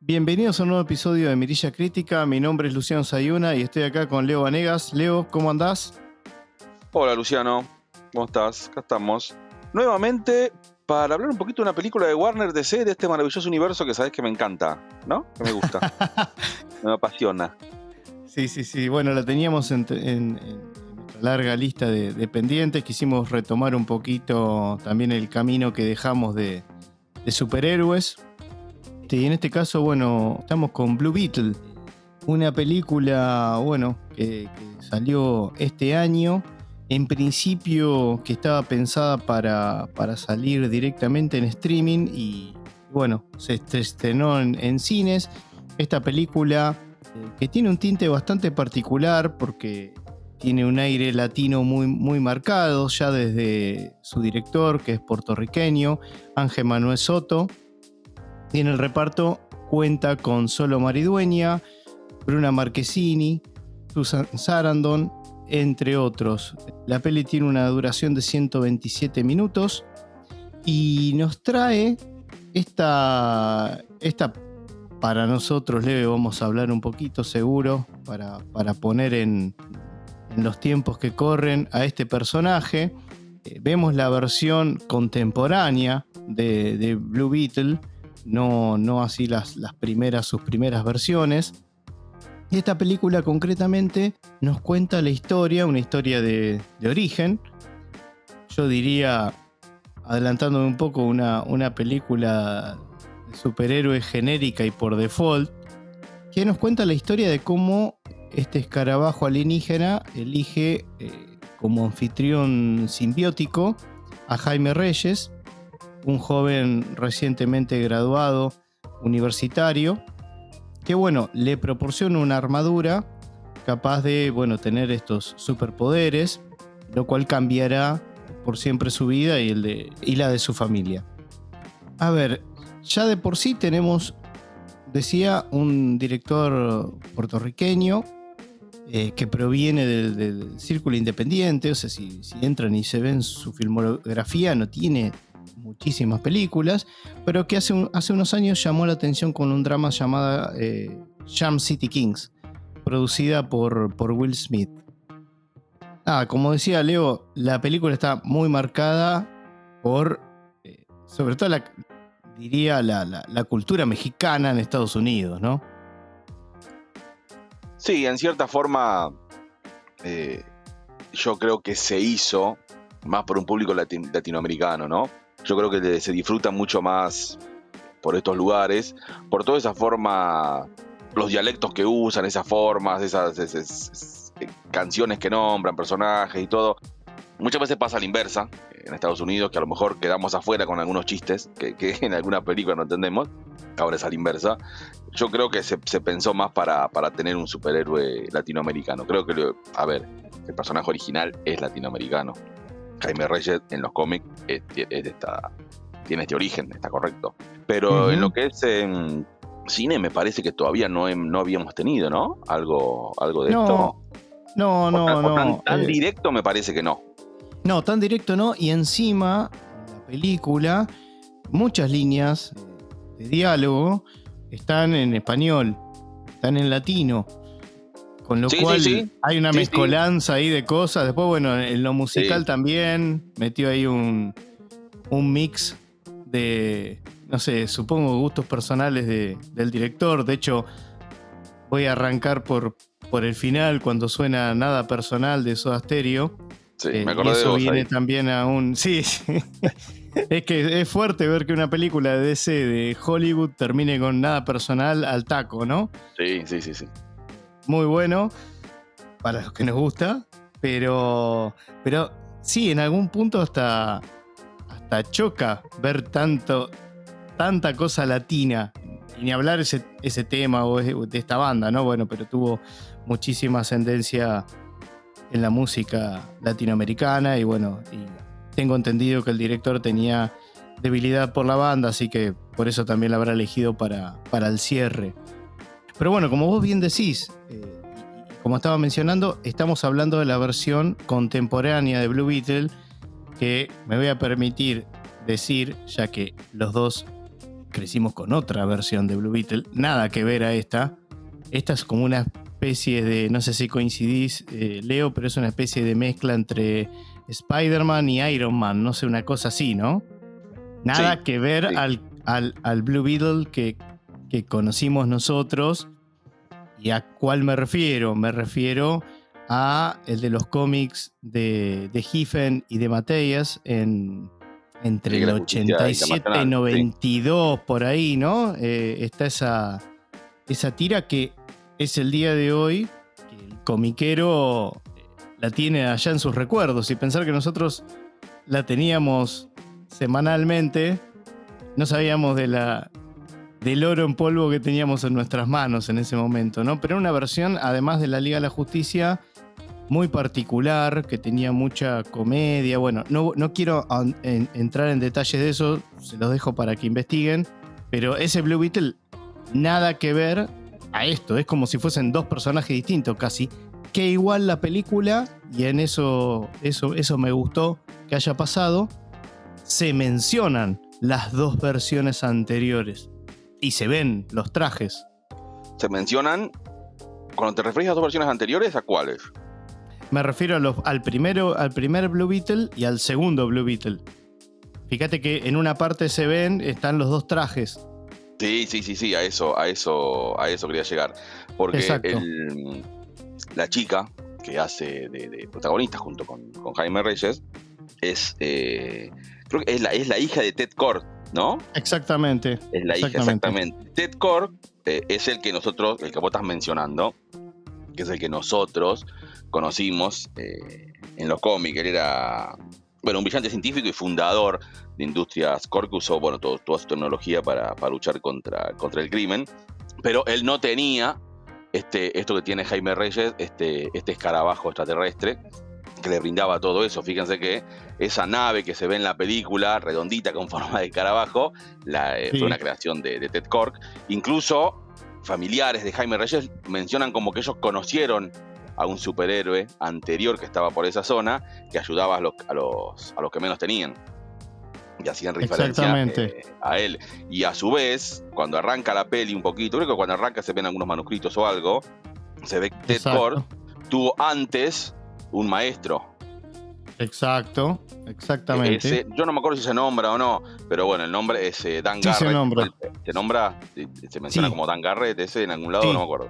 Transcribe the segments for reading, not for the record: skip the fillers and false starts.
Bienvenidos a un nuevo episodio de Mirilla Crítica. Mi nombre es Luciano Sayuna y estoy acá con Leo Vanegas. Leo, ¿cómo andás? Hola Luciano, ¿cómo estás? Acá estamos nuevamente para hablar un poquito de una película de Warner DC, de este maravilloso universo que sabes que me encanta, ¿no? Que me gusta, me apasiona. Sí. Bueno, la teníamos en nuestra larga lista de pendientes. Quisimos retomar un poquito también el camino que dejamos de superhéroes. Y en este caso, bueno, estamos con Blue Beetle, una película, bueno, que salió este año. En principio que estaba pensada para salir directamente en streaming y bueno, se estrenó en cines. Esta película que tiene un tinte bastante particular porque tiene un aire latino muy marcado ya desde su director, que es puertorriqueño, Ángel Manuel Soto. Y en el reparto cuenta con Solo Maridueña, Bruna Marquezini, Susan Sarandon, entre otros. La peli tiene una duración de 127 minutos y nos trae esta para nosotros, Leo, vamos a hablar un poquito seguro para poner en los tiempos que corren a este personaje. Vemos la versión contemporánea de Blue Beetle, no así sus primeras versiones. Y esta película concretamente nos cuenta la historia, una historia de origen. Yo diría, adelantándome un poco, una película de superhéroe genérica y por default, que nos cuenta la historia de cómo este escarabajo alienígena elige como anfitrión simbiótico a Jaime Reyes, un joven recientemente graduado universitario, que bueno, le proporciona una armadura capaz de, bueno, tener estos superpoderes, lo cual cambiará por siempre su vida y la de su familia. A ver, ya de por sí tenemos, decía, un director puertorriqueño que proviene del círculo independiente. O sea, si entran y se ven su filmografía, no tiene muchísimas películas, pero que hace unos años llamó la atención con un drama llamada Jam City Kings, producida por Will Smith. Como decía Leo, la película está muy marcada por, sobre todo la cultura mexicana en Estados Unidos, ¿no? Sí, en cierta forma yo creo que se hizo más por un público latinoamericano, ¿no? Yo creo que se disfruta mucho más por estos lugares, por toda esa forma, los dialectos que usan, esas formas, esas canciones que nombran, personajes y todo. Muchas veces pasa a la inversa, en Estados Unidos, que a lo mejor quedamos afuera con algunos chistes que en alguna película no entendemos. Ahora es a la inversa. Yo creo que se pensó más para tener un superhéroe latinoamericano. Creo que, el personaje original es latinoamericano. Jaime Reyes en los cómics tiene este origen, está correcto. Pero en lo que es cine me parece que todavía no habíamos tenido, ¿no? Algo de esto. No. Tan directo me parece que no. No, tan directo no. Y encima, en la película, muchas líneas de diálogo están en español, están en latino. Con lo cual hay una mezcolanza ahí de cosas. Después, bueno, en lo musical también metió ahí un mix de, no sé, supongo gustos personales del director. De hecho, voy a arrancar por el final, cuando suena Nada Personal de Soda Stereo. Sí, me acordé y eso de vos viene ahí. También a un... Sí. Es que es fuerte ver que una película de DC de Hollywood termine con Nada Personal al taco, ¿no? Sí. Muy bueno para los que nos gusta, pero sí, en algún punto hasta choca ver tanta cosa latina, y ni hablar ese tema o de esta banda, ¿no? Bueno, pero tuvo muchísima ascendencia en la música latinoamericana y bueno, y tengo entendido que el director tenía debilidad por la banda, así que por eso también la habrá elegido para el cierre. Pero bueno, como vos bien decís, como estaba mencionando, estamos hablando de la versión contemporánea de Blue Beetle, que me voy a permitir decir, ya que los dos crecimos con otra versión de Blue Beetle, nada que ver a esta. Esta es como una especie de, no sé si coincidís, Leo, pero es una especie de mezcla entre Spider-Man y Iron Man, no sé, una cosa así, ¿no? Nada que ver al Blue Beetle que conocimos nosotros. ¿Y a cuál me refiero? Me refiero a el de los cómics de Giffen y de Matías entre el 87 y 92, por ahí, ¿no? Está esa tira que es el día de hoy, que el comiquero la tiene allá en sus recuerdos. Y pensar que nosotros la teníamos semanalmente, no sabíamos del oro en polvo que teníamos en nuestras manos en ese momento, ¿no? Pero era una versión, además de la Liga de la Justicia, muy particular, que tenía mucha comedia. Bueno, no quiero entrar en detalles de eso, se los dejo para que investiguen, pero ese Blue Beetle, nada que ver a esto, es como si fuesen dos personajes distintos casi, que igual la película, y en eso me gustó que haya pasado, se mencionan las dos versiones anteriores y se ven los trajes. ¿Se mencionan? Cuando te refieres a las dos versiones anteriores, ¿a cuáles? Me refiero al primer Blue Beetle y al segundo Blue Beetle. Fíjate que en una parte se ven, están los dos trajes. Sí, a eso quería llegar. Porque la chica que hace de protagonista junto con Jaime Reyes creo que es la hija de Ted Kord, ¿no? Exactamente. Es la hija, exactamente. Ted Kord es el que vos estás mencionando, que es el que nosotros conocimos en los cómics. Él era un brillante científico y fundador de Industrias Kord, que usó toda su tecnología para luchar contra el crimen, pero él no tenía esto que tiene Jaime Reyes, este escarabajo extraterrestre que le brindaba todo eso. Fíjense que esa nave que se ve en la película, redondita con forma de escarabajo, fue una creación de Ted Kord. Incluso familiares de Jaime Reyes mencionan como que ellos conocieron a un superhéroe anterior que estaba por esa zona, que ayudaba a los que menos tenían, y hacían referencia a él. Y a su vez, cuando arranca la peli un poquito, creo que cuando arranca se ven algunos manuscritos o algo, se ve que Ted Kord tuvo antes un maestro. Exactamente. Yo no me acuerdo si se nombra o no, pero bueno, el nombre es Dan Garrett. Se nombra. Se menciona como Dan Garrett, ese en algún lado, no me acuerdo.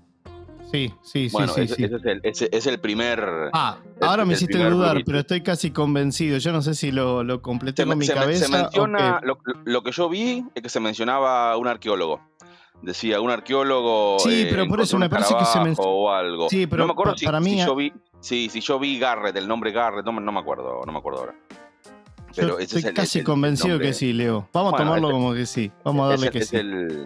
Bueno, ese es el primer... ahora me hiciste dudar, pero estoy casi convencido. Yo no sé si lo completé con mi cabeza. Se menciona, lo que yo vi es que se mencionaba un arqueólogo. Decía, un arqueólogo... Sí, pero por eso me parece que se menciona... o algo. Sí, pero no me acuerdo para mí... si yo vi Garrett, el nombre Garrett, no me acuerdo ahora. Pero yo estoy casi convencido que sí, Leo. Vamos a tomarlo como que sí. Vamos a darle que sí.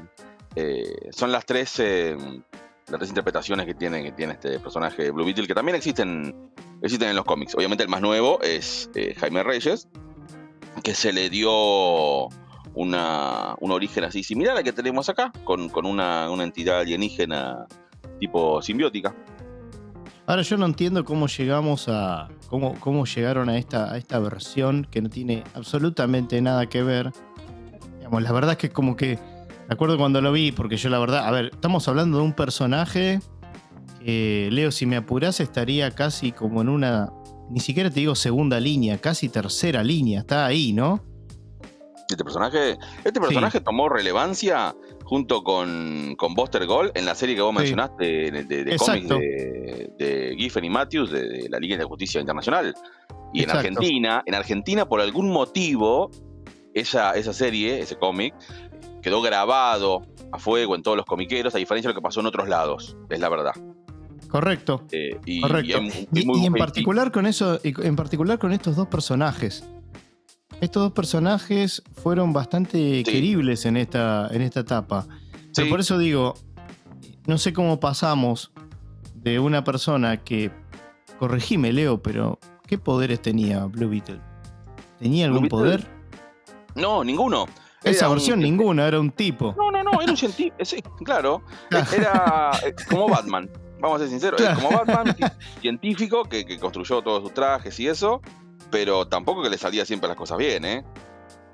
Son las tres interpretaciones que tiene este personaje de Blue Beetle, que también existen en los cómics. Obviamente el más nuevo es Jaime Reyes, que se le dio un origen así similar al que tenemos acá, con una entidad alienígena tipo simbiótica. Ahora yo no entiendo cómo llegamos cómo llegaron a esta versión que no tiene absolutamente nada que ver. Digamos, la verdad es que como que me acuerdo cuando lo vi, porque yo la verdad, a ver, estamos hablando de un personaje que, Leo, si me apurás, estaría casi como en una, ni siquiera te digo segunda línea, casi tercera línea, está ahí, ¿no? Este personaje tomó relevancia junto con Buster Gold en la serie que vos mencionaste de cómics de Giffen y Matthews de la Liga de Justicia Internacional. Y en Argentina, por algún motivo, esa serie, ese cómic, quedó grabado a fuego en todos los comiqueros, a diferencia de lo que pasó en otros lados, es la verdad. Correcto. Correcto. Y en particular con eso, en particular con estos dos personajes. Estos dos personajes fueron bastante queribles en esta etapa. Pero por eso digo, no sé cómo pasamos de una persona que, corregime, Leo, pero ¿qué poderes tenía Blue Beetle? ¿Tenía algún poder? No, ninguno. Esa versión ninguna, era un tipo. No, era un científico, sí, claro. Era como Batman, vamos a ser sinceros, como Batman, científico que construyó todos sus trajes y eso, pero tampoco que le salía siempre las cosas bien, ¿eh?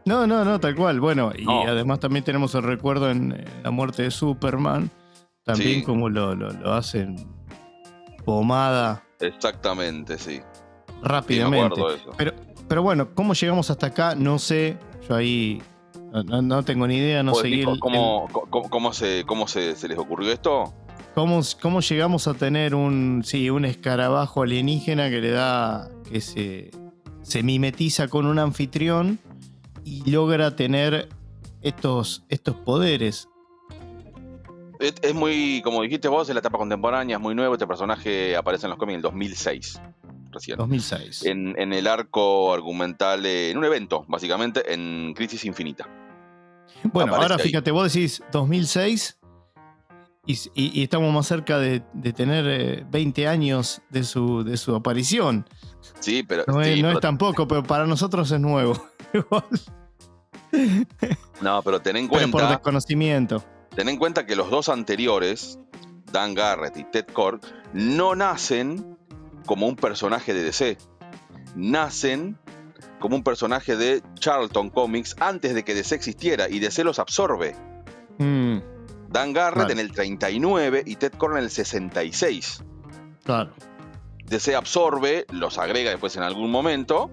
No, tal cual. Bueno, y No. además también tenemos el recuerdo en la muerte de Superman, también Sí, como lo hacen pomada exactamente, sí. Sí, me rápidamente. acuerdo de eso. Pero, pero bueno, ¿cómo llegamos hasta acá? No sé. Yo ahí no tengo ni idea, no ¿Vos decís seguí cómo se les ocurrió esto? cómo llegamos a tener un escarabajo alienígena que le da, que se mimetiza con un anfitrión y logra tener estos poderes. Es muy, como dijiste vos, en la etapa contemporánea, es muy nuevo. Este personaje aparece en los cómics en el 2006, recién. 2006. En el arco argumental, en un evento, básicamente, en Crisis Infinita. Bueno, Aparece ahora ahí. fíjate, vos decís 2006 y estamos más cerca de tener 20 años de su aparición. Sí, pero, No es, sí, no es pero, tampoco, pero para nosotros es nuevo. no, pero Pero por desconocimiento. ten en cuenta que los dos anteriores, Dan Garrett y Ted Kord, no nacen como un personaje de DC. Nacen como un personaje de Charlton Comics antes de que DC existiera, y DC los absorbe. Mm, Dan Garrett Vale. en el 39 y Ted Kord en el 66. claro. DC absorbe, los agrega después en algún momento,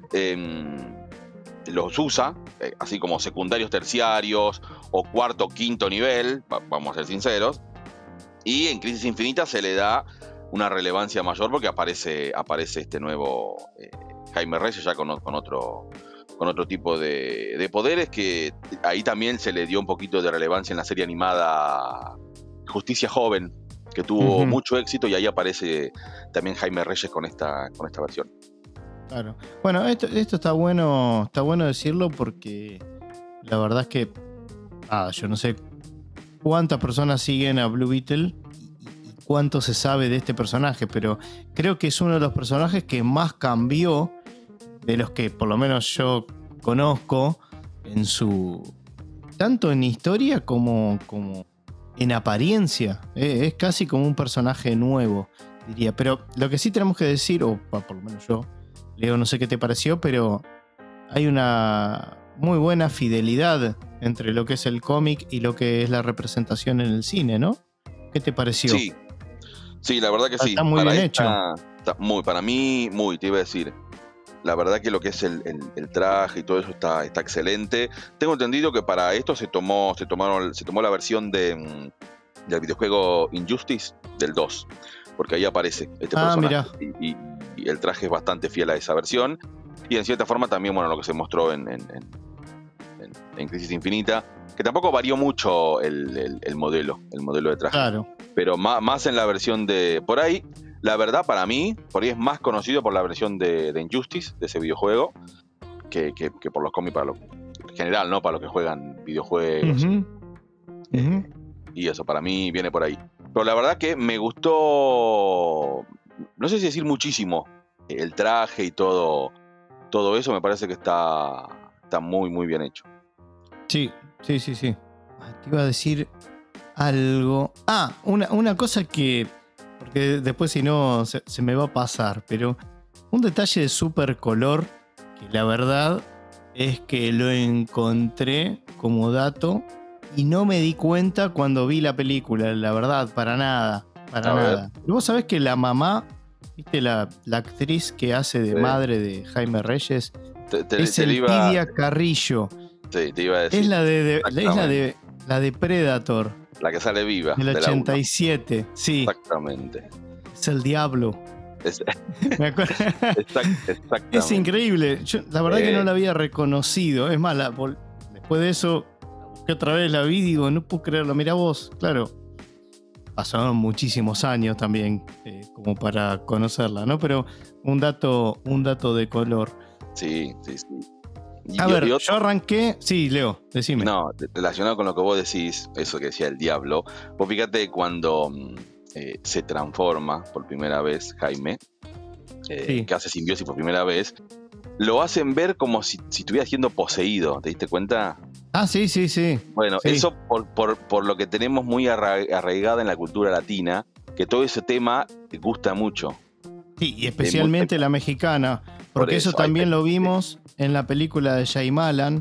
los usa, así como secundarios, terciarios o cuarto, quinto nivel, vamos a ser sinceros, y en Crisis Infinita se le da una relevancia mayor porque aparece este nuevo Jaime Reyes ya con otro tipo de poderes, que ahí también se le dio un poquito de relevancia en la serie animada Justicia Joven, que tuvo mucho éxito, y ahí aparece también Jaime Reyes con esta versión. Claro. Bueno, esto está bueno decirlo porque la verdad es que yo no sé cuántas personas siguen a Blue Beetle y cuánto se sabe de este personaje, pero creo que es uno de los personajes que más cambió de los que por lo menos yo conozco en tanto en historia como en apariencia. Es casi como un personaje nuevo, diría. Pero lo que sí tenemos que decir, o por lo menos yo, Leo, no sé qué te pareció, pero hay una muy buena fidelidad entre lo que es el cómic y lo que es la representación en el cine, ¿no? ¿Qué te pareció? Sí, la verdad que sí. Está muy bien hecho. Para mí, te iba a decir. La verdad que lo que es el traje y todo eso está excelente. Tengo entendido que para esto se tomó la versión del videojuego Injustice del 2, porque ahí aparece este personaje. Y el traje es bastante fiel a esa versión. Y en cierta forma también, bueno, lo que se mostró en Crisis Infinita, que tampoco varió mucho el modelo de traje. Claro. Pero más en la versión de... Por ahí, la verdad, para mí, por ahí es más conocido por la versión de Injustice, de ese videojuego, que por los cómics, en general, ¿no? Para los que juegan videojuegos. Y eso, para mí, viene por ahí. Pero la verdad que me gustó, no sé si decir muchísimo, el traje y todo eso. Me parece que está muy, muy bien hecho. Sí. Te iba a decir algo. Una cosa que... Porque después si no se me va a pasar, pero un detalle de super color que la verdad es que lo encontré como dato y no me di cuenta cuando vi la película, la verdad, para nada. Pero vos sabés que la mamá, ¿viste la actriz que hace de madre de Jaime Reyes? Es Elpidia Carrillo. Sí, te iba a decir. Es la de Predator. La que sale viva. Del 87, sí. Exactamente. Es el diablo. Me acuerdo. Exactamente. Es increíble. Yo, la verdad que no la había reconocido. Es más, después de eso, que otra vez la vi y digo, no puedo creerlo. Mirá vos, claro. Pasaron muchísimos años también como para conocerla, ¿no? Pero un dato de color. Sí. Yo arranqué... Sí, Leo, decime. No, relacionado con lo que vos decís, eso que decía el diablo, vos fíjate cuando se transforma por primera vez Jaime, que hace simbiosis por primera vez, lo hacen ver como si estuviera siendo poseído, ¿te diste cuenta? Sí. Bueno, sí. Eso por lo que tenemos muy arraigada en la cultura latina, que todo ese tema gusta mucho. Sí, y especialmente la mexicana, porque eso también lo vimos en la película de Shyamalan,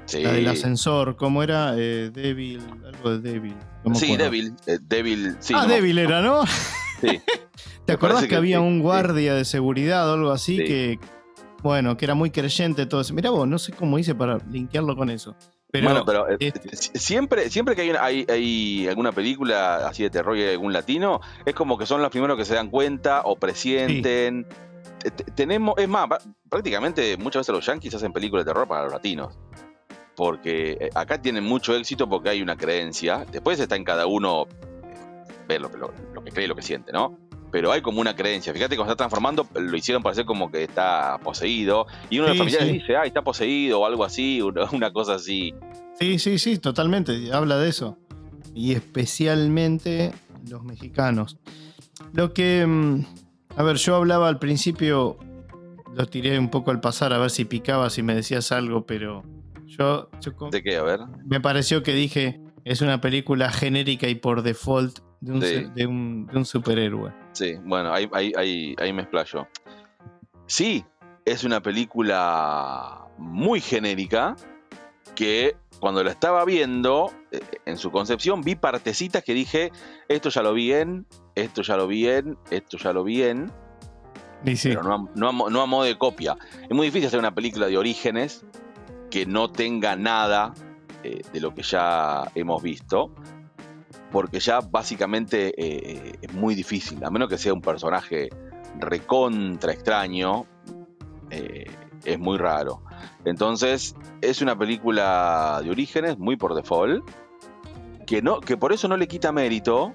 Sí. La del ascensor, ¿cómo era? Devil, algo de Devil. No me Sí, acuerdo. Devil. Sí, Devil era, ¿no? Sí. ¿Te acordás que había sí, un guardia de seguridad o algo así sí. que era muy creyente todo eso? Mirá vos, no sé cómo hice para linkearlo con eso. Pero siempre que hay alguna película así de terror y hay algún latino, es como que son los primeros que se dan cuenta o presienten. Sí. Tenemos, es más, prácticamente muchas veces los yankees hacen películas de terror para los latinos. Porque acá tienen mucho éxito porque hay una creencia. Después está en cada uno ver lo que cree y lo que siente, ¿no? Pero hay como una creencia. Fíjate que cuando está transformando, lo hicieron parecer como que está poseído. Y uno de los familiares dice, está poseído o algo así, una cosa así. Sí, totalmente. Habla de eso. Y especialmente los mexicanos. Lo que... A ver, yo hablaba al principio, lo tiré un poco al pasar a ver si picaba, si me decías algo, pero yo ¿De qué? A ver. Me pareció que dije, es una película genérica y por default de un superhéroe. Sí, bueno, ahí me explayo. Sí, es una película muy genérica que cuando la estaba viendo, en su concepción, vi partecitas que dije, esto ya lo vi en, esto ya lo vi en, esto ya lo vi en, sí. Pero no a modo de copia. Es muy difícil hacer una película de Orígenes que no tenga nada de lo que ya hemos visto, porque ya básicamente es muy difícil, a menos que sea un personaje recontra extraño, es muy raro. Entonces es una película de Orígenes muy por default, que por eso no le quita mérito,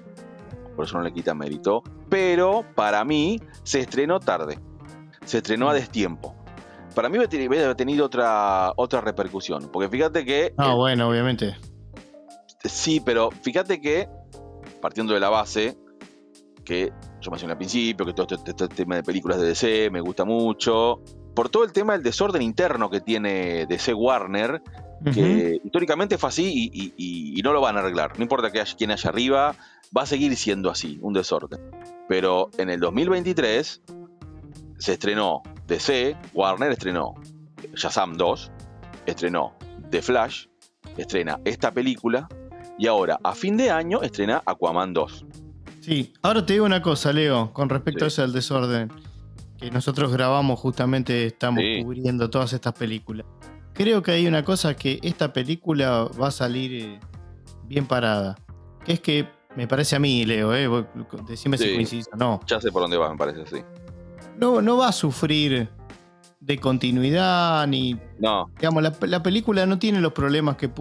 pero para mí se estrenó tarde, se estrenó a destiempo. Para mí debe haber tenido otra repercusión, porque fíjate que... bueno, obviamente. Sí, pero fíjate que, partiendo de la base, que yo mencioné al principio, que todo este tema de películas de DC me gusta mucho, por todo el tema del desorden interno que tiene DC Warner, que históricamente fue así y no lo van a arreglar. No importa quién haya arriba, va a seguir siendo así, un desorden. Pero en el 2023 se estrenó DC, Warner estrenó Shazam 2, estrenó The Flash, estrena esta película y ahora a fin de año estrena Aquaman 2. Sí, ahora te digo una cosa, Leo, con respecto a eso del desorden, que nosotros grabamos justamente, estamos cubriendo todas estas películas. Creo que hay una cosa que esta película va a salir bien parada, que es que me parece a mí, Leo, decime si coincides o no. Ya sé por dónde va, me parece, sí. No va a sufrir de continuidad ni... No. Digamos, la película no tiene los problemas que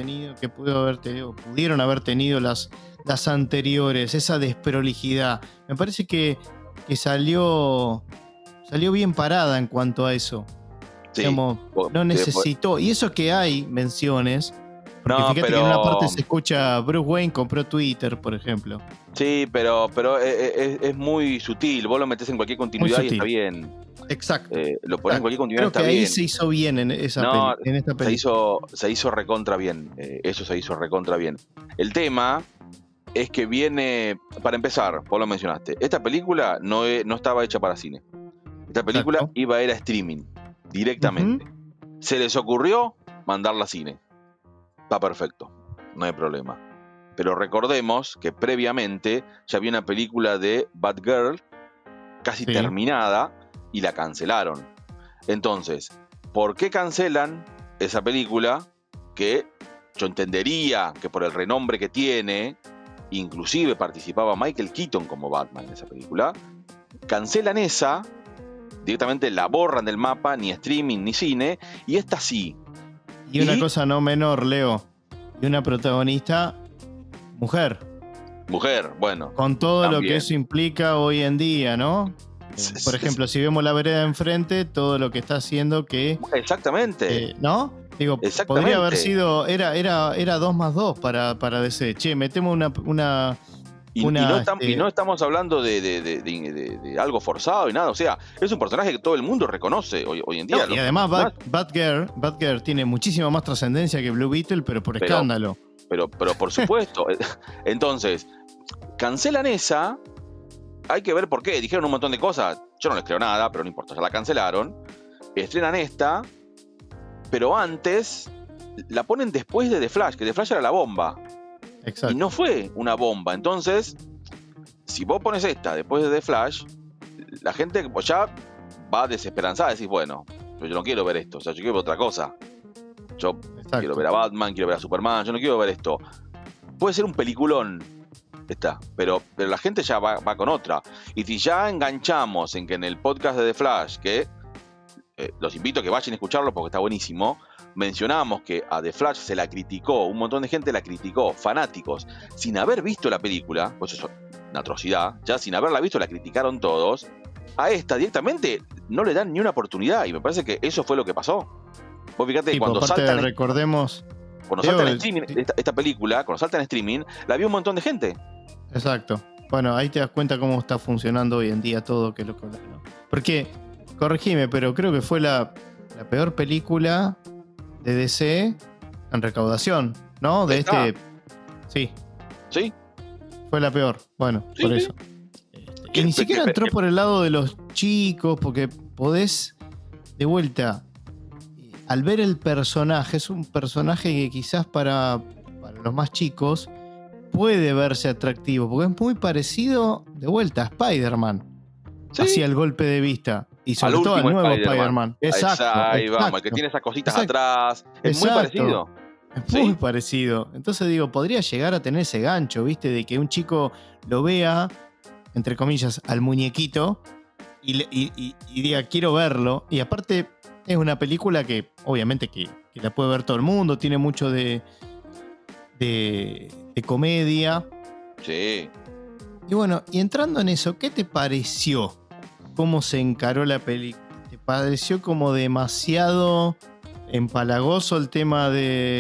pudieron haber tenido las anteriores, esa desprolijidad. Me parece que salió bien parada en cuanto a eso. Sí. Digamos, no necesitó. Y eso que hay menciones, porque fíjate que en una parte se escucha Bruce Wayne compró Twitter, por ejemplo. Sí, pero es muy sutil. Vos lo metés en cualquier continuidad y está bien. Exacto. Lo ponés en cualquier continuidad y está bien. Creo que ahí se hizo bien en esta película. Se hizo recontra bien. Eso se hizo recontra bien. El tema es que viene, para empezar, vos lo mencionaste, esta película no estaba hecha para cine. Esta película iba a ir a streaming directamente. Se les ocurrió mandarla a cine. Está perfecto, no hay problema. Pero recordemos que previamente ya había una película de Batgirl casi terminada y la cancelaron. Entonces, ¿por qué cancelan esa película? Que yo entendería que por el renombre que tiene, inclusive participaba Michael Keaton como Batman en esa película, cancelan esa, directamente la borran del mapa, ni streaming ni cine, y esta sí. Y una cosa no menor, Leo, y una protagonista mujer. Mujer, bueno. Con todo también lo que eso implica hoy en día, ¿no? Por ejemplo, si vemos La vereda enfrente, todo lo que está haciendo que... Exactamente. ¿No? Digo, podría haber sido... Era 2+2 para DC. Che, metemos una y no estamos hablando de algo forzado y nada. O sea, es un personaje que todo el mundo reconoce hoy en día. Y además Batgirl tiene muchísima más trascendencia que Blue Beetle, pero por escándalo. Pero por supuesto. Entonces, cancelan esa. Hay que ver por qué. Dijeron un montón de cosas. Yo no les creo nada, pero no importa. Ya la cancelaron. Estrenan esta. Pero antes la ponen después de The Flash, que The Flash era la bomba. Exacto. Y no fue una bomba. Entonces, si vos pones esta después de The Flash, la gente ya va desesperanzada. Decís, bueno, yo no quiero ver esto. O sea, yo quiero ver otra cosa. Yo quiero ver a Batman, quiero ver a Superman. Yo no quiero ver esto. Puede ser un peliculón esta, pero la gente ya va con otra. Y si ya enganchamos en que en el podcast de The Flash, que los invito a que vayan a escucharlo porque está buenísimo, mencionamos que a The Flash se la criticó, un montón de gente la criticó, fanáticos, sin haber visto la película, pues eso es una atrocidad, ya sin haberla visto la criticaron todos. A esta directamente no le dan ni una oportunidad, y me parece que eso fue lo que pasó. Vos fíjate, Sí, cuando saltan en streaming, esta película, cuando salta en streaming, la vio un montón de gente. Exacto. Bueno, ahí te das cuenta cómo está funcionando hoy en día todo, que es lo que hablas, ¿no? Porque, corregime, pero creo que fue la peor película de DC en recaudación, ¿no? De Sí. ¿Sí? Fue la peor. Bueno, sí, por eso. Y ni siquiera entró por el lado de los chicos, porque podés, de vuelta, al ver el personaje, es un personaje que quizás para los más chicos puede verse atractivo, porque es muy parecido, de vuelta, a Spider-Man. ¿Sí? Hacia el golpe de vista. Y sobre todo al nuevo Spider-Man. Exacto. Ahí vamos, el que tiene esas cositas atrás. Es muy parecido. Es muy parecido. Entonces digo, podría llegar a tener ese gancho, ¿viste? De que un chico lo vea, entre comillas, al muñequito y diga, quiero verlo. Y aparte, es una película que, obviamente, que la puede ver todo el mundo. Tiene mucho de comedia. Sí. Y bueno, y entrando en eso, ¿qué te pareció? ¿Cómo se encaró la película? ¿Te pareció como demasiado empalagoso el tema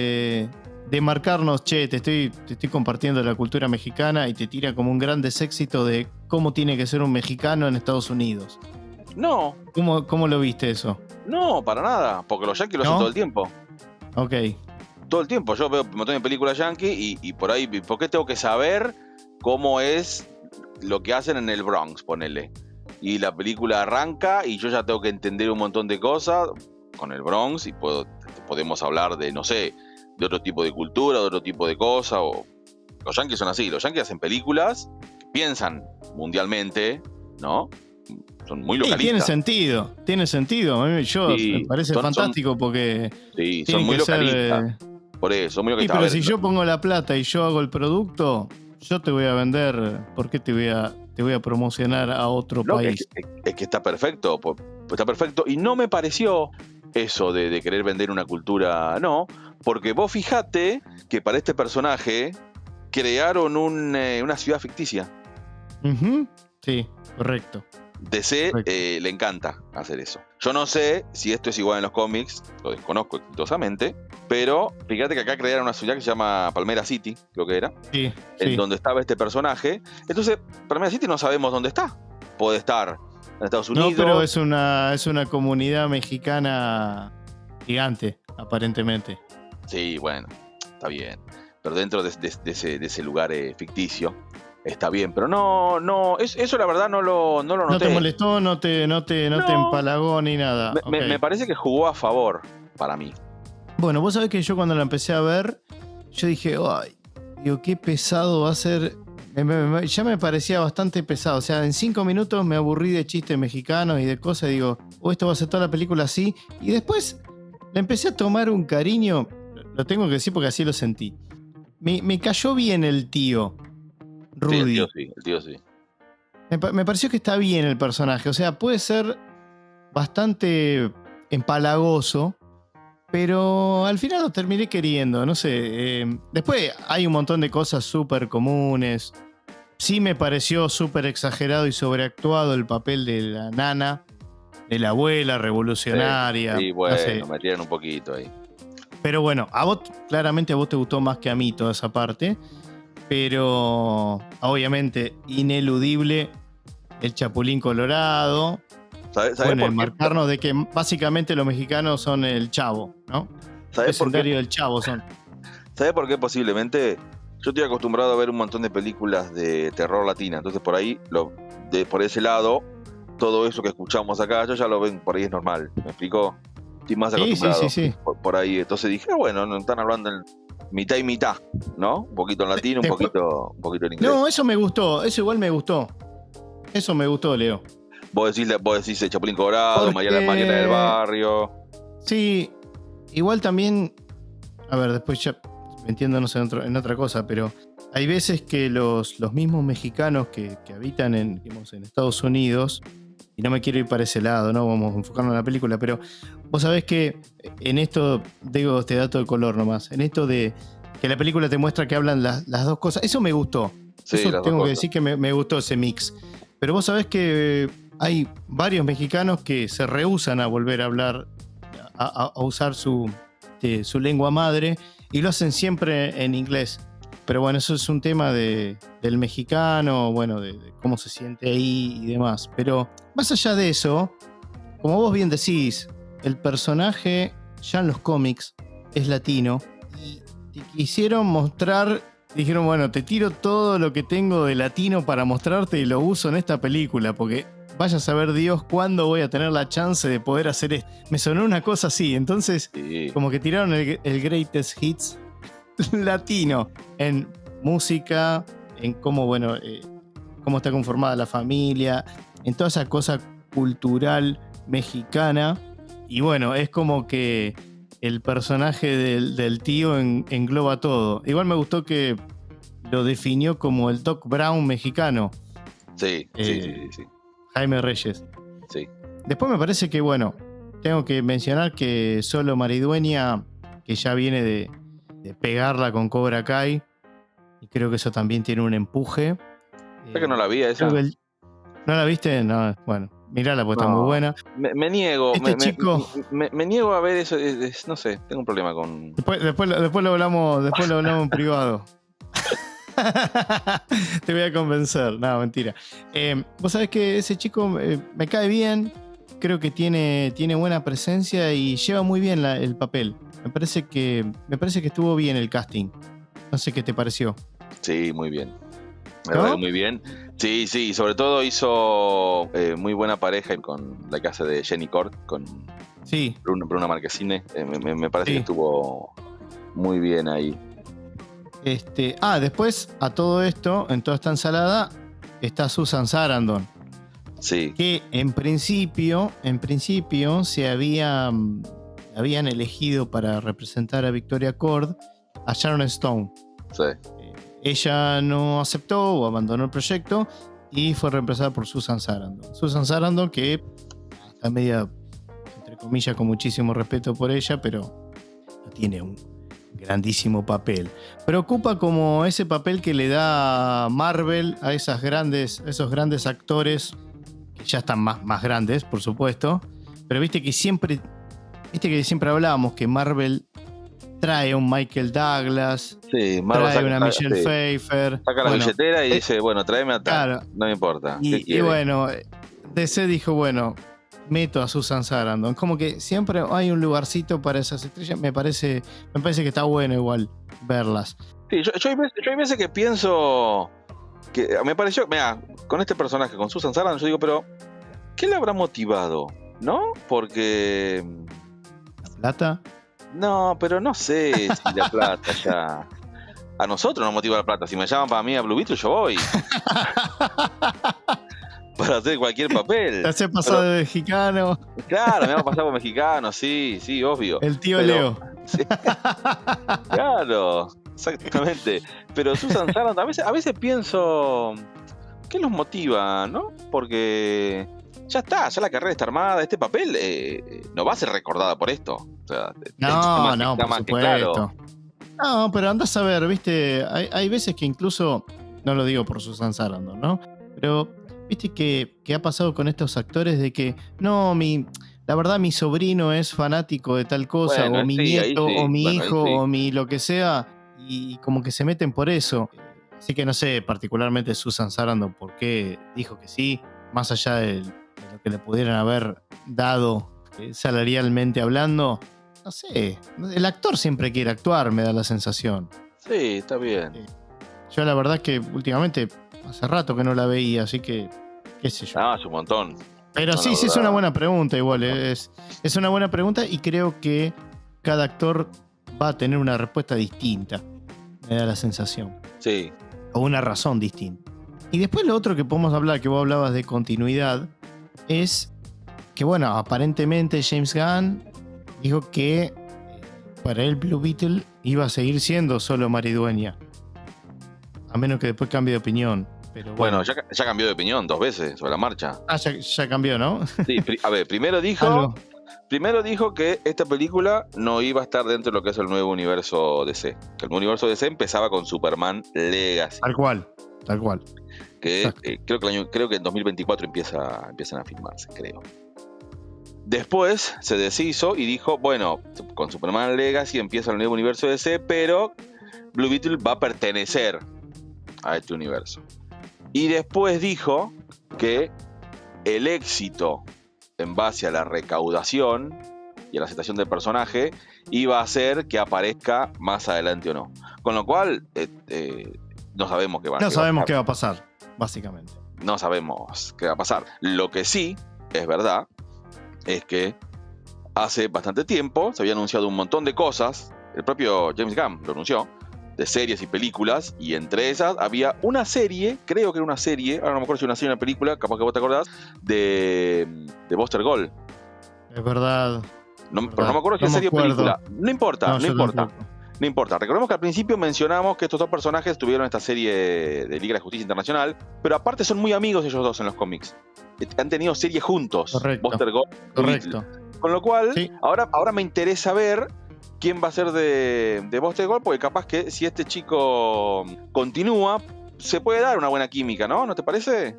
de marcarnos, che, te estoy compartiendo la cultura mexicana, y te tira como un gran deséxito de cómo tiene que ser un mexicano en Estados Unidos? No. ¿Cómo lo viste eso? No, para nada, porque los yankees lo hacen todo el tiempo. Ok. Todo el tiempo. Yo veo un montón de películas yankee y por ahí, ¿por qué tengo que saber cómo es lo que hacen en el Bronx? Ponele. Y la película arranca y yo ya tengo que entender un montón de cosas con el Bronx y podemos hablar de, no sé, de otro tipo de cultura, de otro tipo de cosas. Los yankees son así. Los yankees hacen películas que piensan mundialmente, ¿no? Son muy localistas. Tiene sentido. A mí me parece fantástico porque... Sí, son muy localistas. Por eso, son muy localistas. Sí, pero si yo pongo la plata y yo hago el producto, yo te voy a vender. ¿Por qué te voy a promocionar a otro país? Es que está perfecto. Pues está perfecto. Y no me pareció eso de querer vender una cultura, no. Porque vos fijate que para este personaje crearon una ciudad ficticia. Uh-huh. Sí, correcto. DC le encanta hacer eso. Yo no sé si esto es igual en los cómics, lo desconozco exitosamente, pero fíjate que acá crearon una ciudad que se llama Palmera City, creo que era, en donde estaba este personaje. Entonces, Palmera City no sabemos dónde está. Puede estar en Estados Unidos. No, pero es una comunidad mexicana gigante, aparentemente. Sí, bueno, está bien. Pero dentro de ese lugar ficticio está bien, pero no, eso la verdad no lo noté. ¿No te molestó? ¿No te empalagó ni nada? Me parece que jugó a favor para mí. Bueno, vos sabés que yo cuando la empecé a ver, yo dije, ay, digo, qué pesado va a ser. Ya me parecía bastante pesado. O sea, en 5 minutos me aburrí de chistes mexicanos y de cosas. Y digo, esto va a ser toda la película así. Y después le empecé a tomar un cariño. Lo tengo que decir porque así lo sentí. Me cayó bien el tío Rudy. Sí, el tío sí. Me pareció que está bien el personaje. O sea, puede ser bastante empalagoso, pero al final lo terminé queriendo. No sé. Después hay un montón de cosas súper comunes. Sí me pareció súper exagerado y sobreactuado el papel de la nana, de la abuela revolucionaria. Sí, bueno, no sé. metieron un poquito ahí. Pero bueno, claramente a vos te gustó más que a mí toda esa parte. Pero obviamente ineludible el Chapulín Colorado. ¿Sabés bueno, por el marcarnos de que básicamente los mexicanos son el Chavo, ¿no? ¿Sabés por qué? del Chavo son. ¿Sabés por qué posiblemente? Yo estoy acostumbrado a ver un montón de películas de terror latina, entonces por ahí, por ese lado, todo eso que escuchamos acá, yo ya lo ven, por ahí es normal, ¿me explico? Estoy más Sí, acostumbrado sí. por ahí. Entonces dije, bueno, no están hablando en mitad y mitad, ¿no? Un poquito en latino, Después- un poquito en inglés. No, eso me gustó, eso igual me gustó. Eso me gustó, Leo. Vos decís Chapulín Colorado, Mariela del Porque Barrio. sí, igual también, a ver, después ya metiéndonos en otra cosa, pero hay veces que los mismos mexicanos que habitan digamos, en Estados Unidos, y no me quiero ir para ese lado, ¿no? Vamos a enfocarnos en la película, pero vos sabés que en esto, digo este dato de color nomás, en esto de que la película te muestra que hablan las dos cosas, eso me gustó. Sí, Eso las dos tengo que cosas. decir que me gustó ese mix. Pero vos sabés que hay varios mexicanos que se rehúsan a volver a hablar, a usar su lengua madre, y lo hacen siempre en inglés. Pero bueno, eso es un tema del mexicano, bueno, de cómo se siente ahí y demás. Pero más allá de eso, como vos bien decís, el personaje ya en los cómics es latino y te quisieron mostrar, dijeron, bueno, te tiro todo lo que tengo de latino para mostrarte y lo uso en esta película, porque vaya a saber Dios cuándo voy a tener la chance de poder hacer esto. Me sonó una cosa así, entonces Sí. como que tiraron el Greatest Hits latino en música, en cómo, bueno, cómo está conformada la familia, en toda esa cosa cultural mexicana. Y bueno, es como que el personaje del tío engloba todo. Igual me gustó que lo definió como el Doc Brown mexicano. Sí. Jaime Reyes. Sí. Después me parece que, bueno, tengo que mencionar que Solo Maridueña, que ya viene de pegarla con Cobra Kai, y creo que eso también tiene un empuje. ¿Sabes que no la vi esa? ¿No la viste? No, bueno, mirala porque está muy buena. Me niego, Chico, me niego a ver eso, no sé, tengo un problema con... después lo hablamos en privado. Te voy a convencer. No, mentira. Vos sabés que ese chico me cae bien. Creo que tiene buena presencia y lleva muy bien el papel. Me parece que estuvo bien el casting. No sé qué te pareció. Sí, muy bien. ¿No? Muy bien. Sí, sobre todo hizo muy buena pareja con la casa de Jenny Cort, con Sí. Bruna Marquezine. Me parece que estuvo muy bien ahí. Después, a todo esto, en toda esta ensalada, está Susan Sarandon. Sí. Que en principio se habían elegido para representar a Victoria Cord a Sharon Stone. Sí. Ella no aceptó o abandonó el proyecto y fue reemplazada por Susan Sarandon. Susan Sarandon, que está media, entre comillas, con muchísimo respeto por ella, pero no tiene un grandísimo papel. Preocupa como ese papel que le da Marvel a esos grandes actores que ya están más grandes, por supuesto. Pero viste que siempre hablábamos que Marvel trae a un Michael Douglas, sí, Marvel trae a una Michelle Pfeiffer. Saca la billetera y dice, bueno, tráeme a tal. Claro. No me importa. Y bueno, DC dijo, bueno, meto a Susan Sarandon. Como que siempre hay un lugarcito para esas estrellas. Me parece que está bueno igual verlas. Sí, yo hay veces que pienso que me pareció, mira, con este personaje, con Susan Sarandon, yo digo, pero ¿qué le habrá motivado? ¿No? Porque... ¿La plata? No, pero no sé si la plata ya... A nosotros nos motiva la plata. Si me llaman para mí a Blue Beetle, yo voy. Para hacer cualquier papel. Te hace pasar de mexicano. Claro, me va a pasar por mexicano, sí, obvio. El tío Leo. Sí. Claro, exactamente. Pero Susan Sarandon, a veces pienso, ¿qué los motiva, no? Porque ya está, ya la carrera está armada. Este papel no va a ser recordada por esto. O sea, no, por supuesto. Claro. No, pero andás a ver, viste, hay veces que incluso, no lo digo por Susan Sarandon, ¿no? Pero viste que ha pasado con estos actores de que, no, la verdad mi sobrino es fanático de tal cosa, bueno, o mi nieto, o mi hijo, o mi lo que sea, y como que se meten por eso. Así que no sé, particularmente Susan Sarandon, por qué dijo que sí, más allá de lo que le pudieran haber dado salarialmente hablando. No sé, el actor siempre quiere actuar, me da la sensación. Sí, está bien. Yo la verdad que últimamente hace rato que no la veía, así que qué sé yo. Ah, hace un montón. Pero No, la sí, sí, es una verdad. buena pregunta igual. Es una buena pregunta y creo que cada actor va a tener una respuesta distinta. Me da la sensación. Sí, O una razón distinta. Y después lo otro que podemos hablar, que vos hablabas de continuidad, es que, bueno, aparentemente James Gunn dijo que para él Blue Beetle iba a seguir siendo solo maridueña. A menos que después cambie de opinión. Pero bueno, bueno. ya cambió de opinión 2 veces sobre la marcha. Ah, ya cambió, ¿no? Sí, a ver, primero Algo. dijo que esta película no iba a estar dentro de lo que es el nuevo universo DC. Que el nuevo universo DC empezaba con Superman Legacy. Tal cual. Tal cual. Que creo que en 2024 empiezan a filmarse, creo. Después se deshizo y dijo, bueno, con Superman Legacy empieza el nuevo universo DC, pero Blue Beetle va a pertenecer a este universo. Y después dijo que el éxito en base a la recaudación y a la aceptación del personaje iba a hacer que aparezca más adelante o no. Con lo cual, no sabemos qué va a pasar. No sabemos qué va a pasar, básicamente. No sabemos qué va a pasar. Lo que sí es verdad es que hace bastante tiempo se había anunciado un montón de cosas. El propio James Gunn lo anunció, de series y películas, y entre esas había una serie, creo que era una serie, ahora no me acuerdo si era una serie o una película, capaz que vos te acordás, de Buster Gold. Es verdad. Pero no me acuerdo si es serie o película. No importa. No importa. Recordemos que al principio mencionamos que estos dos personajes tuvieron esta serie de Liga de Justicia Internacional, pero aparte son muy amigos ellos dos en los cómics. Han tenido series juntos. Correcto. Buster Gold y Correcto. Beetle. Con lo cual, sí. ahora me interesa ver quién va a ser de Buster Gold, porque capaz que si este chico continúa, se puede dar una buena química, ¿no? ¿No te parece?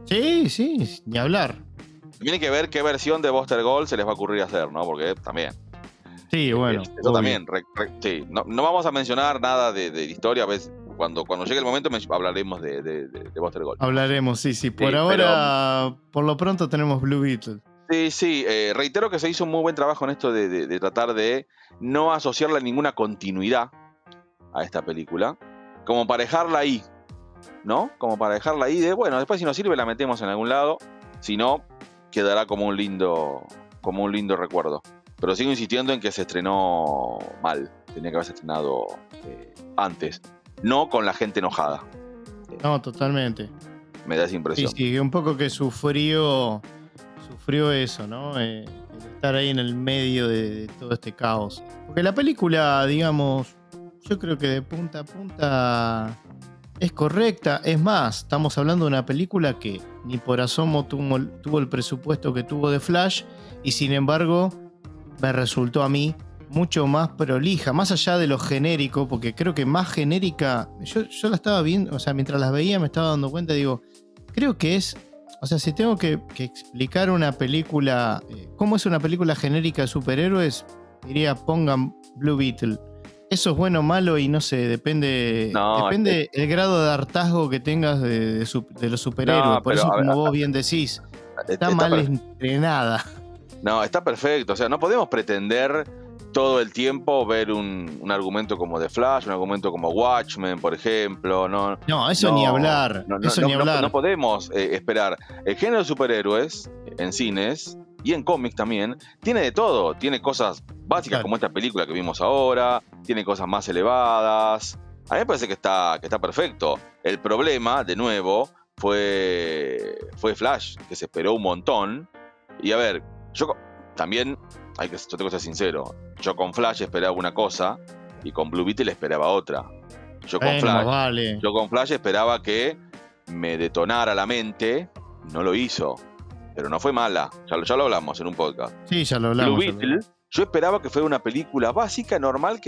Sí, ni hablar. Tiene que ver qué versión de Buster Gold se les va a ocurrir hacer, ¿no? Porque también. Sí, bueno. Eso obvio. también. Sí. No vamos a mencionar nada de historia. A veces, cuando llegue el momento hablaremos de Buster Gold. Hablaremos, sí. Por Sí, ahora, por lo pronto tenemos Blue Beetle. Sí. Reitero que se hizo un muy buen trabajo en esto de tratar de no asociarle ninguna continuidad a esta película. Como para dejarla ahí, ¿no? Como para dejarla ahí de, bueno, después si nos sirve la metemos en algún lado. Si no, quedará como un lindo recuerdo. Pero sigo insistiendo en que se estrenó mal. Tenía que haberse estrenado antes. No con la gente enojada. No, totalmente. Me da esa impresión. Sí, un poco que sufrió eso, ¿no? El estar ahí en el medio de todo este caos. Porque la película, digamos, yo creo que de punta a punta es correcta. Es más, estamos hablando de una película que ni por asomo tuvo el presupuesto que tuvo de Flash, y sin embargo me resultó a mí mucho más prolija, más allá de lo genérico, porque creo que más genérica, yo la estaba viendo, o sea, mientras las veía me estaba dando cuenta, digo, creo que es, o sea, si tengo que explicar una película, cómo es una película genérica de superhéroes, diría pongan Blue Beetle. Eso es bueno o malo y no sé, depende el grado de hartazgo que tengas de los superhéroes. No, por pero, eso, a ver, como vos bien decís, está mal entrenada. No, está perfecto. O sea, no podemos pretender todo el tiempo ver un argumento como The Flash, un argumento como Watchmen, por ejemplo. No, eso ni hablar. No podemos esperar. El género de superhéroes en cines y en cómics también tiene de todo. Tiene cosas básicas como esta película que vimos ahora, tiene cosas más elevadas. A mí me parece que está perfecto. El problema, de nuevo, fue Flash, que se esperó un montón. Y a ver, yo también, yo tengo que ser sincero, yo con Flash esperaba una cosa y con Blue Beetle esperaba otra. Yo con Flash esperaba que me detonara la mente, no lo hizo, pero no fue mala, ya lo hablamos en un podcast. Sí, ya lo hablamos. Blue Beetle, yo esperaba que fuera una película básica, normal,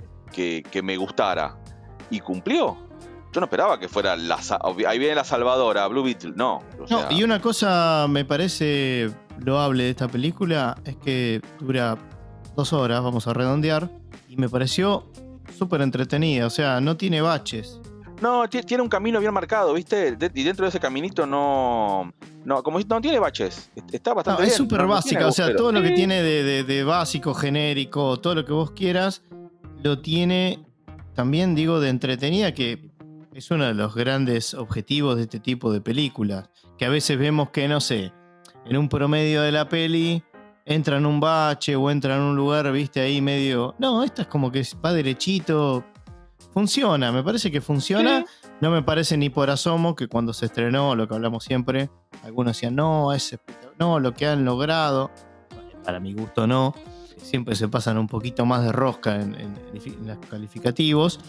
que me gustara, y cumplió. Yo no esperaba que fuera ahí viene la salvadora, Blue Beetle, no. Y una cosa me parece loable de esta película es que dura 2 horas, vamos a redondear, y me pareció súper entretenida, o sea, no tiene baches. No, tiene un camino bien marcado, ¿viste? Y dentro de ese caminito no tiene baches. Está bastante bien. Es súper básica, o sea, todo lo que tiene de básico, genérico, todo lo que vos quieras, lo tiene también, digo, de entretenida, que es uno de los grandes objetivos de este tipo de películas. Que a veces vemos que, no sé, en un promedio de la peli entra en un bache o entra en un lugar, viste, ahí medio... No, esta es como que va derechito. Funciona, me parece que funciona. Sí. No me parece ni por asomo que cuando se estrenó, lo que hablamos siempre, algunos decían, no, no, lo que han logrado. Para mi gusto no. Siempre se pasan un poquito más de rosca en los calificativos.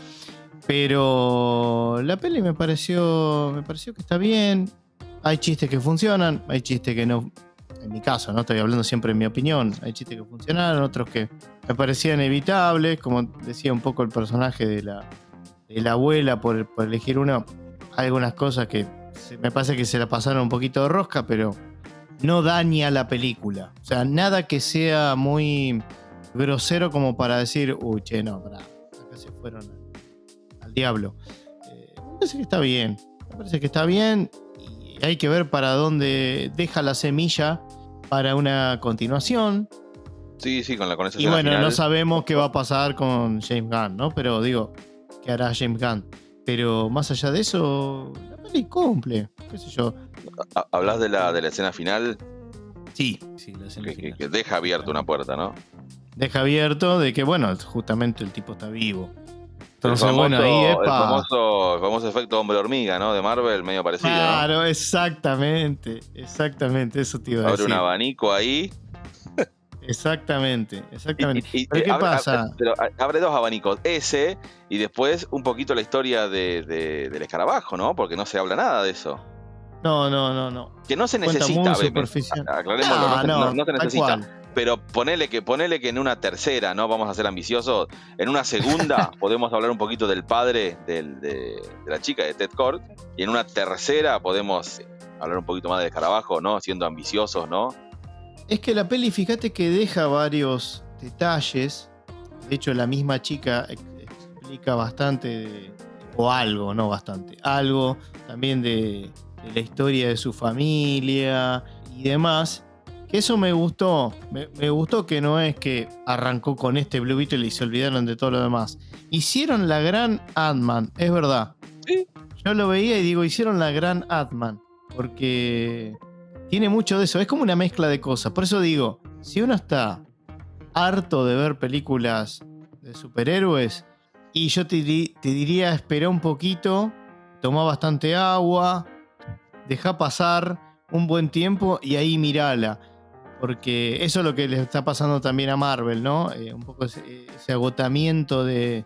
Pero la peli me pareció que está bien. Hay chistes que funcionan, hay chistes que no. En mi caso, ¿no? Estoy hablando siempre en mi opinión. Hay chistes que funcionaron, otros que me parecían evitables. Como decía un poco el personaje de la abuela, por elegir uno. Hay algunas cosas que me parece que se la pasaron un poquito de rosca, pero no daña la película. O sea, nada que sea muy grosero como para decir, uy, che, no, pará, acá se fueron al diablo. Me parece que está bien. Me parece que está bien y hay que ver para dónde deja la semilla para una continuación. Sí, con esa y escena bueno, final. no sabemos qué va a pasar con James Gunn, ¿no? Pero digo, ¿qué hará James Gunn? Pero más allá de eso, la peli cumple, qué sé yo. ¿Hablas de la escena final? Sí, la escena final. Que deja abierta una puerta, ¿no? Deja abierto de que, bueno, justamente el tipo está vivo. Entonces, el famoso, bueno, ahí el famoso efecto hombre hormiga, ¿no? De Marvel, medio parecido, claro, ¿no? exactamente, eso te iba a decir. Abre un abanico ahí. Exactamente. ¿Pero qué abre, pasa? Pero abre dos abanicos, ese y después un poquito la historia del escarabajo, ¿no? Porque no se habla nada de eso. No. Que no se Cuenta necesita, muy superficial. aclarémoslo, no se necesita. Cual. Pero ponele que en una tercera, ¿no? Vamos a ser ambiciosos. En una segunda podemos hablar un poquito del padre de la chica, de Ted Kord. Y en una tercera podemos hablar un poquito más del escarabajo, ¿no? Siendo ambiciosos, ¿no? Es que la peli, fíjate que deja varios detalles. De hecho, la misma chica explica bastante, o algo, no bastante, algo también de la historia de su familia y demás. Que eso me gustó. Me gustó que no es que arrancó con este Blue Beetle y se olvidaron de todo lo demás. Hicieron la gran Ant-Man, es verdad. Sí. Yo lo veía y digo, hicieron la gran Ant-Man. Porque tiene mucho de eso. Es como una mezcla de cosas. Por eso digo, si uno está harto de ver películas de superhéroes, y yo te diría, espera un poquito, toma bastante agua, deja pasar un buen tiempo y ahí mirala. Porque eso es lo que le está pasando también a Marvel, ¿no? Un poco ese agotamiento del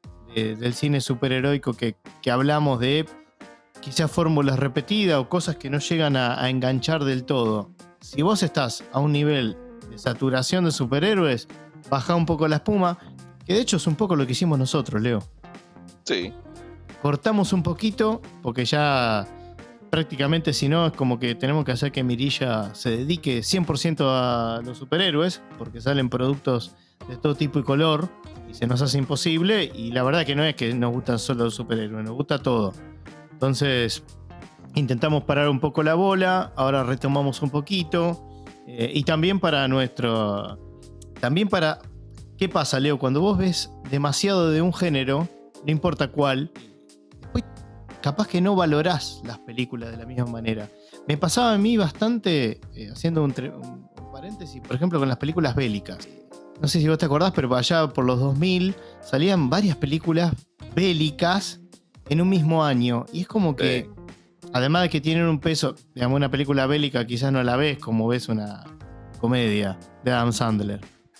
cine superheroico que hablamos de quizás fórmulas repetidas o cosas que no llegan a enganchar del todo. Si vos estás a un nivel de saturación de superhéroes, baja un poco la espuma, que de hecho es un poco lo que hicimos nosotros, Leo. Sí. Cortamos un poquito, porque ya prácticamente, si no, es como que tenemos que hacer que Mirilla se dedique 100% a los superhéroes, porque salen productos de todo tipo y color, y se nos hace imposible, y la verdad que no es que nos gustan solo los superhéroes, nos gusta todo. Entonces, intentamos parar un poco la bola, ahora retomamos un poquito, y también para ¿qué pasa, Leo? Cuando vos ves demasiado de un género, no importa cuál, después capaz que no valorás las películas de la misma manera. Me pasaba a mí bastante, haciendo un paréntesis, por ejemplo, con las películas bélicas. No sé si vos te acordás, pero allá por los 2000 salían varias películas bélicas en un mismo año. Y es como que, además de que tienen un peso, digamos, una película bélica quizás no la ves como ves una comedia de Adam Sandler.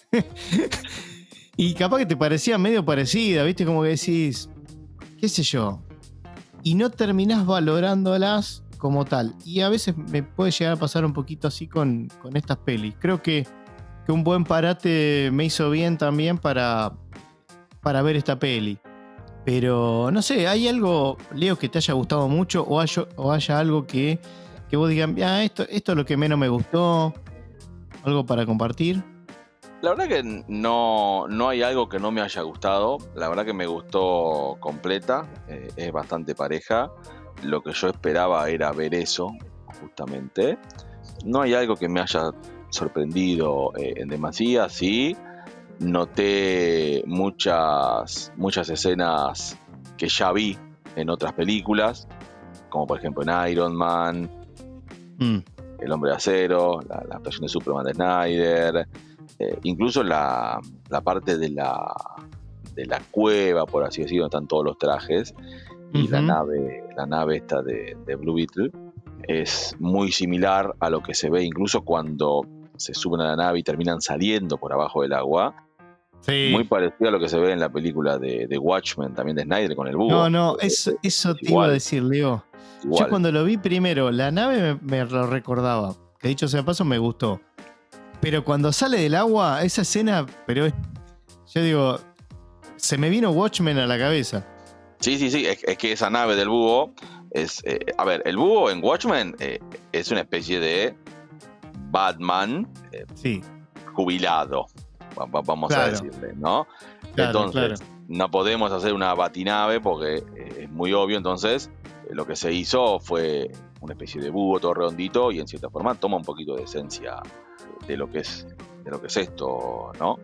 Y capaz que te parecía medio parecida, ¿viste? Como que decís, qué sé yo. Y no terminás valorándolas como tal. Y a veces me puede llegar a pasar un poquito así con estas pelis. Creo que un buen parate me hizo bien también para ver esta peli. Pero no sé, ¿hay algo, Leo, que te haya gustado mucho? ¿O haya algo que vos digan, esto es lo que menos me gustó? ¿Algo para compartir? La verdad que no hay algo que no me haya gustado. La verdad que me gustó completa. Es bastante pareja. Lo que yo esperaba era ver eso, justamente. No hay algo que me haya sorprendido en demasía. Sí, noté muchas escenas que ya vi en otras películas, como por ejemplo en Iron Man. El Hombre de Acero, la actuación de Superman de Snyder, incluso la parte de la cueva, por así decirlo, donde están todos los trajes, y la nave esta de Blue Beetle es muy similar a lo que se ve incluso cuando se suben a la nave y terminan saliendo por abajo del agua. Sí. Muy parecido a lo que se ve en la película de Watchmen, también de Snyder, con el búho. No, eso te iba a decir, Leo. Igual. Yo cuando lo vi primero, la nave me lo recordaba, que dicho sea de paso me gustó. Pero cuando sale del agua, esa escena, yo digo, se me vino Watchmen a la cabeza. Sí, es que esa nave del búho es... a ver, el búho en Watchmen es una especie de Batman jubilado, vamos a decirle, ¿no? Claro, entonces, no podemos hacer una batinave porque es muy obvio, entonces lo que se hizo fue una especie de búho todo redondito y en cierta forma toma un poquito de esencia de lo que es esto, ¿no?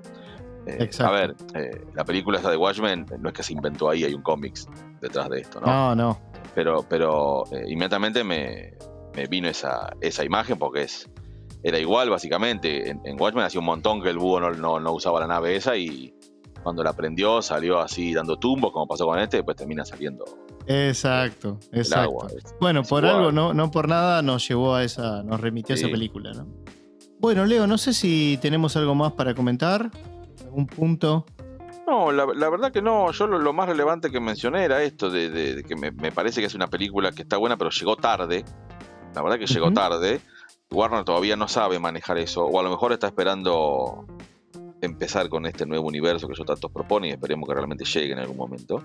A ver, la película esta de Watchmen no es que se inventó ahí, hay un cómics detrás de esto, ¿no? No. Pero inmediatamente me vino esa imagen porque era igual básicamente. En Watchmen hacía un montón que el búho no usaba la nave esa y cuando la prendió salió así dando tumbos como pasó con este, después termina saliendo. Exacto. Agua, bueno, por igual. Algo, no por nada nos remitió a esa película, ¿no? Bueno, Leo, no sé si tenemos algo más para comentar. ¿Algún punto? No, la verdad que no. Yo lo más relevante que mencioné era esto de que me parece que es una película que está buena, pero llegó tarde. La verdad que llegó tarde. Warner todavía no sabe manejar eso, o a lo mejor está esperando empezar con este nuevo universo que ellos tantos proponen y esperemos que realmente llegue en algún momento.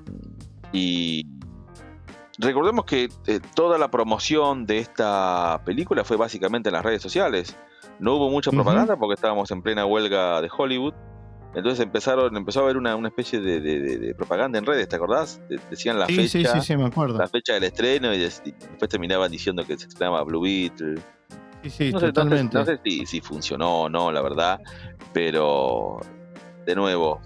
Y recordemos que toda la promoción de esta película fue básicamente en las redes sociales. No hubo mucha propaganda porque estábamos en plena huelga de Hollywood. Entonces empezó a haber una especie de propaganda en redes, ¿te acordás? Decían la fecha, sí, me acuerdo. La fecha del estreno y después terminaban diciendo que se estrenaba Blue Beetle. Sí, totalmente. No sé si funcionó o no, la verdad, pero de nuevo,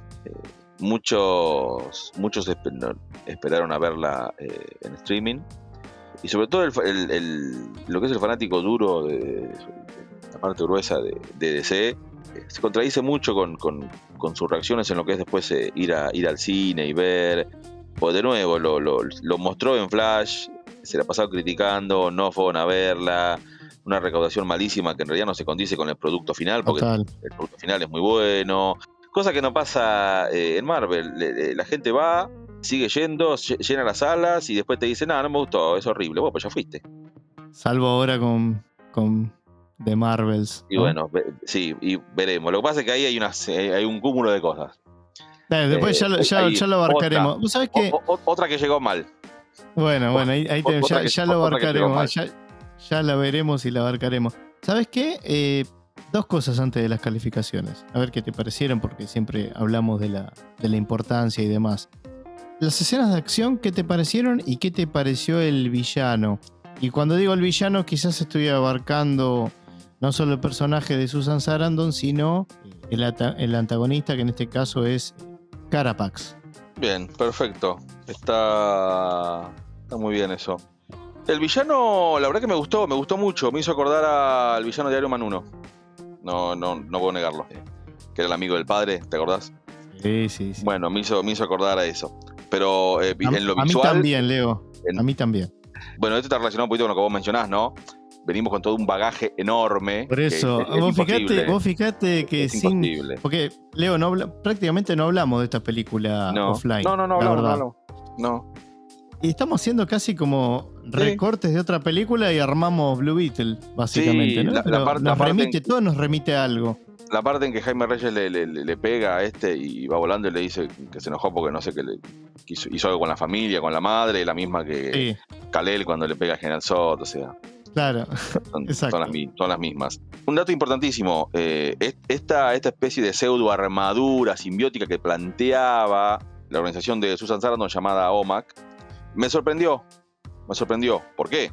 muchos esperaron a verla en streaming y sobre todo lo que es el fanático duro de la parte gruesa de DC se contradice mucho con sus reacciones en lo que es después ir al cine y ver. Pues de nuevo lo mostró en Flash, se la pasaba criticando, no fueron a verla, una recaudación malísima que en realidad no se condice con el producto final, porque el producto final es muy bueno, cosa que no pasa en Marvel. La gente va, sigue yendo, llena las salas y después te dice, no me gustó, es horrible. Bueno, pues ya fuiste. Salvo ahora con The Marvels, ¿no? Y bueno, sí, y veremos. Lo que pasa es que ahí hay un cúmulo de cosas. Después ya lo abarcaremos. ¿Vos sabés qué? Otra que llegó mal. Bueno, ahí ya lo abarcaremos. Ya la veremos y la abarcaremos. ¿Sabes qué? Dos cosas antes de las calificaciones. A ver qué te parecieron, porque siempre hablamos de la importancia y demás. Las escenas de acción, ¿qué te parecieron? ¿Y qué te pareció el villano? Y cuando digo el villano, quizás estoy abarcando no solo el personaje de Susan Sarandon, sino el antagonista, que en este caso es Carapax. Bien, perfecto. Está muy bien eso. El villano, la verdad que me gustó mucho. Me hizo acordar al villano de Iron Man 1. No puedo negarlo. Que era el amigo del padre, ¿te acordás? Sí. Bueno, me hizo acordar a eso. Pero en lo visual... A mí también, Leo. A mí también. Bueno, esto está relacionado un poquito con lo que vos mencionás, ¿no? Venimos con todo un bagaje enorme. Por eso, vos fijate que es imposible. Porque, Leo, prácticamente no hablamos de esta película offline. No. Y estamos haciendo casi como recortes de otra película y armamos Blue Beetle, básicamente, ¿no? Todo nos remite a algo. La parte en que Jaime Reyes le pega a este y va volando y le dice que se enojó porque no sé, que hizo algo con la familia, con la madre, la misma que Kal-El cuando le pega a General Zod, o sea. Claro, son las mismas. Un dato importantísimo, esta especie de pseudo armadura simbiótica que planteaba la organización de Susan Sarandon llamada OMAC, me sorprendió. ¿Por qué?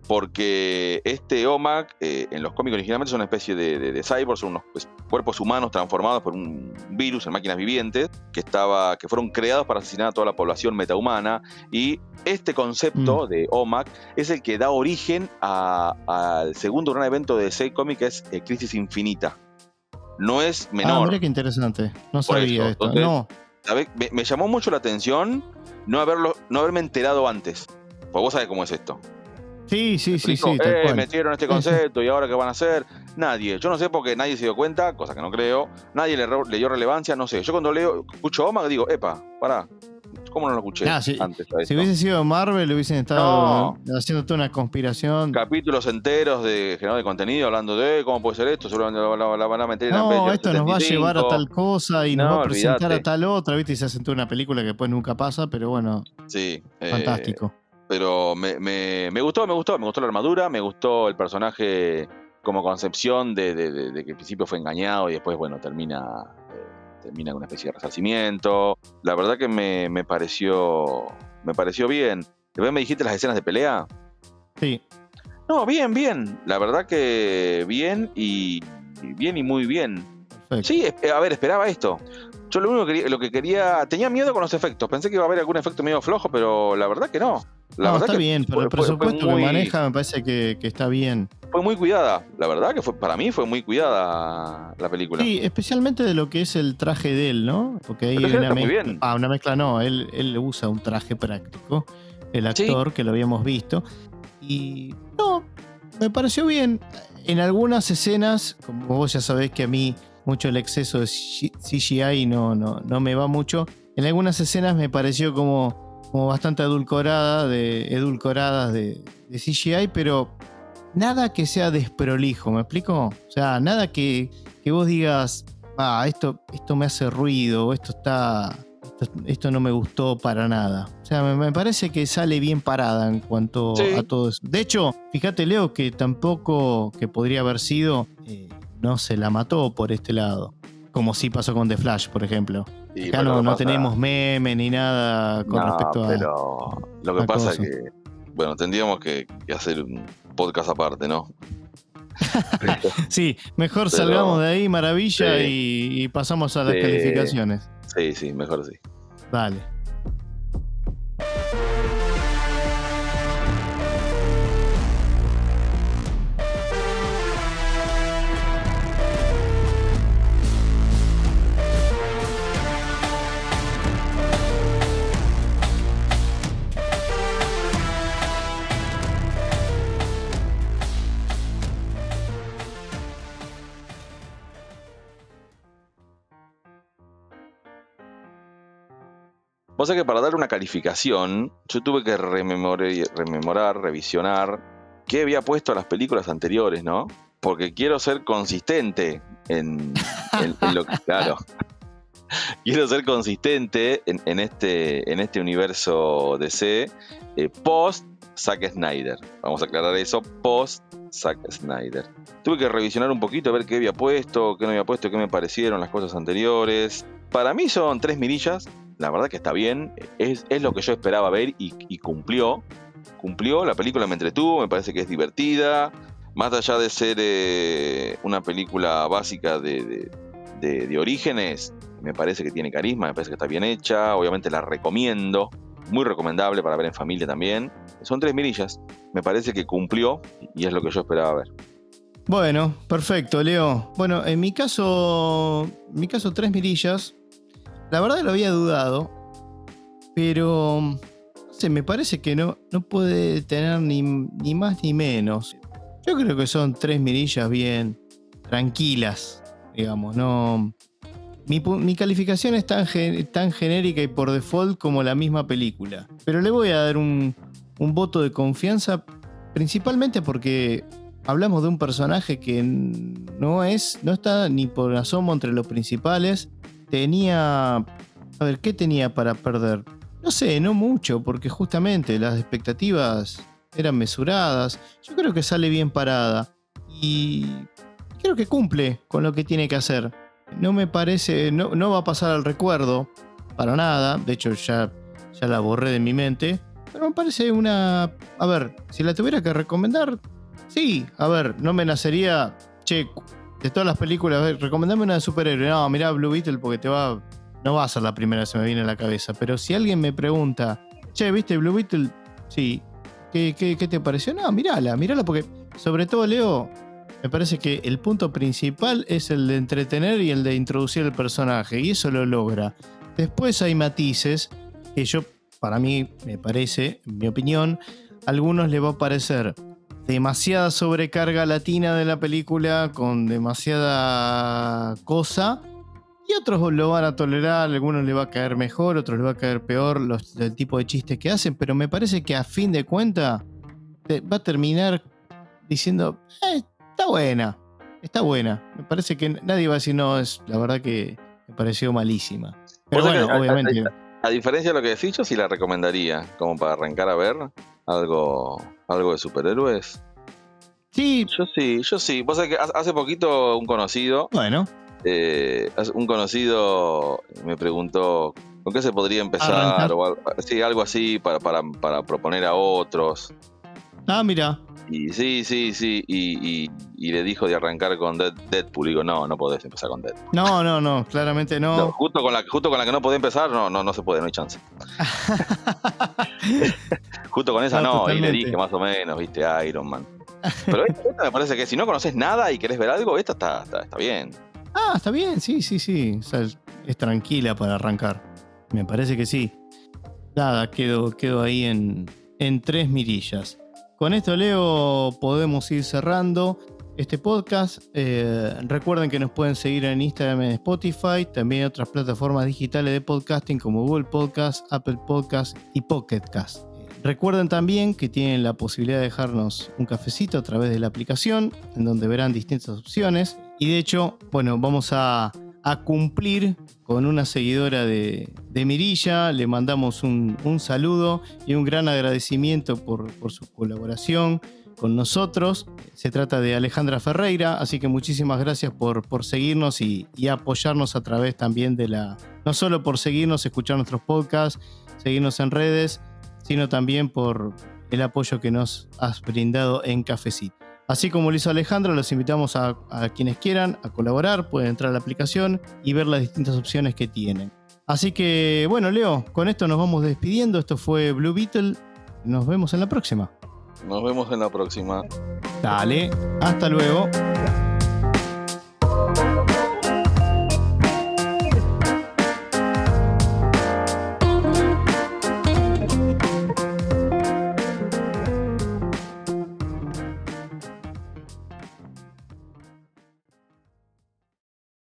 porque este OMAC en los cómics originalmente es una especie de cyborg, son unos cuerpos humanos transformados por un virus en máquinas vivientes que fueron creados para asesinar a toda la población metahumana, y este concepto de OMAC es el que da origen al segundo gran evento de DC Comics, que es Crisis Infinita. No es menor. Mira qué interesante, no Por sabía eso. esto. Entonces, No. ¿sabes? Me llamó mucho la atención no haberme enterado antes, porque vos sabés cómo es esto. Sí, tal cual. Metieron este concepto y ahora qué van a hacer. Nadie, yo no sé porque nadie se dio cuenta, cosa que no creo. Nadie le dio relevancia, no sé. Yo cuando escucho OMAC digo, epa, pará, ¿cómo no lo escuché antes? Si hubiese sido Marvel, hubiesen estado haciendo toda una conspiración. Capítulos enteros de generador de contenido hablando de cómo puede ser esto, seguramente la van a meter en No, esto 75. nos va a llevar a tal cosa y nos va a presentar olvidate. a tal otra, ¿viste? Y se hacen toda una película que después nunca pasa, pero bueno, sí, fantástico. Pero me gustó la armadura, me gustó el personaje como concepción de que al principio fue engañado y después, bueno, termina con una especie de resarcimiento. La verdad que me pareció bien. Después me dijiste las escenas de pelea. Sí. No, bien. La verdad que bien y muy bien. Perfecto. Sí, a ver, esperaba esto. Yo lo que quería, tenía miedo con los efectos. Pensé que iba a haber algún efecto medio flojo, pero la verdad que no. La verdad está bien, pero el presupuesto que maneja me parece que está bien. Fue muy cuidada, la verdad que para mí fue muy cuidada la película. Sí, especialmente de lo que es el traje de él, ¿no? Porque ahí hay una mezcla. Una mezcla no, él usa un traje práctico, el actor, que lo habíamos visto. Y no, me pareció bien. En algunas escenas, como vos ya sabés que a mí mucho el exceso de CGI no me va mucho. En algunas escenas me pareció como bastante edulcoradas de CGI, pero nada que sea desprolijo, ¿me explico? O sea, nada que vos digas, esto me hace ruido, esto no me gustó para nada. O sea, me parece que sale bien parada en cuanto a todo eso. De hecho, fíjate, Leo, que tampoco que podría haber sido, no se la mató por este lado. Como sí pasó con The Flash, por ejemplo. Sí, acá no tenemos meme ni nada con respecto a... pero lo que pasa es que, bueno, tendríamos que hacer un podcast aparte, ¿no? Sí, mejor salgamos de ahí, maravilla, y pasamos a las calificaciones. Sí, mejor sí. Dale. Vos sabés que para dar una calificación, yo tuve que revisionar qué había puesto a las películas anteriores, ¿no? Porque quiero ser consistente en lo que... Claro. Quiero ser consistente en este universo DC post Zack Snyder. Vamos a aclarar eso, post Zack Snyder. Tuve que revisionar un poquito, a ver qué había puesto, qué no había puesto, qué me parecieron las cosas anteriores. Para mí son 3 mirillas. La verdad que está bien, es lo que yo esperaba ver y cumplió. La película me entretuvo, me parece que es divertida. Más allá de ser una película básica de orígenes, me parece que tiene carisma, me parece que está bien hecha. Obviamente la recomiendo, muy recomendable para ver en familia también. Son 3 mirillas, me parece que cumplió y es lo que yo esperaba ver. Bueno, perfecto, Leo. Bueno, en mi caso 3 mirillas. La verdad lo había dudado, pero no sé, me parece que no puede tener ni más ni menos. Yo creo que son 3 mirillas bien tranquilas, digamos. No, mi calificación es tan genérica y por default como la misma película. Pero le voy a dar un voto de confianza, principalmente porque hablamos de un personaje que no está ni por asomo entre los principales. ¿Qué tenía para perder? No sé, no mucho, porque justamente las expectativas eran mesuradas. Yo creo que sale bien parada y creo que cumple con lo que tiene que hacer. No me parece, no va a pasar al recuerdo para nada. De hecho, ya la borré de mi mente. Pero me parece una... A ver, si la tuviera que recomendar, sí. A ver, no me nacería... Che, de todas las películas, a ver, recomendame una de superhéroe. No, mirá Blue Beetle porque no va a ser la primera que se me viene a la cabeza. Pero si alguien me pregunta, che, ¿viste Blue Beetle? Sí. ¿Qué te pareció? No, mírala porque, sobre todo, Leo, me parece que el punto principal es el de entretener y el de introducir el personaje. Y eso lo logra. Después hay matices que para mí, me parece, en mi opinión, a algunos les va a parecer demasiada sobrecarga latina de la película con demasiada cosa y otros lo van a tolerar, a algunos les va a caer mejor, otros les va a caer peor el tipo de chistes que hacen, pero me parece que a fin de cuentas va a terminar diciendo está buena, me parece que nadie va a decir no, la verdad que me pareció malísima, pero bueno, obviamente a diferencia de lo que decís, yo sí la recomendaría como para arrancar a ver algo de superhéroes. Sí. Yo sí. Vos sabés que hace poquito un conocido. Bueno. Un conocido me preguntó con qué se podría empezar. O algo así para proponer a otros. Ah, mira. Y sí. Y le dijo de arrancar con Deadpool. Y digo, no podés empezar con Deadpool. No, claramente no. Justo con la que no podés empezar, no se puede, no hay chance. Justo con esa no, totalmente. Y le dije más o menos, viste, Iron Man. Pero esta me parece que si no conoces nada y querés ver algo, esta está bien. Ah, está bien, sí. O sea, es tranquila para arrancar. Me parece que sí. Nada, quedo ahí en 3 mirillas. Con esto, Leo, podemos ir cerrando este podcast. Recuerden que nos pueden seguir en Instagram, en Spotify, también en otras plataformas digitales de podcasting como Google Podcast, Apple Podcast y Pocket Cast. Recuerden también que tienen la posibilidad de dejarnos un cafecito a través de la aplicación, en donde verán distintas opciones. Y de hecho, bueno, vamos a cumplir con una seguidora de Mirilla. Le mandamos un saludo y un gran agradecimiento por su colaboración con nosotros. Se trata de Alejandra Ferreira, así que muchísimas gracias por seguirnos y apoyarnos a través también no solo por seguirnos, escuchar nuestros podcasts, seguirnos en redes, sino también por el apoyo que nos has brindado en Cafecito. Así como lo hizo Alejandra, los invitamos a quienes quieran a colaborar, pueden entrar a la aplicación y ver las distintas opciones que tienen. Así que, bueno, Leo, con esto nos vamos despidiendo. Esto fue Blue Beetle. Nos vemos en la próxima. Nos vemos en la próxima. Dale, hasta luego.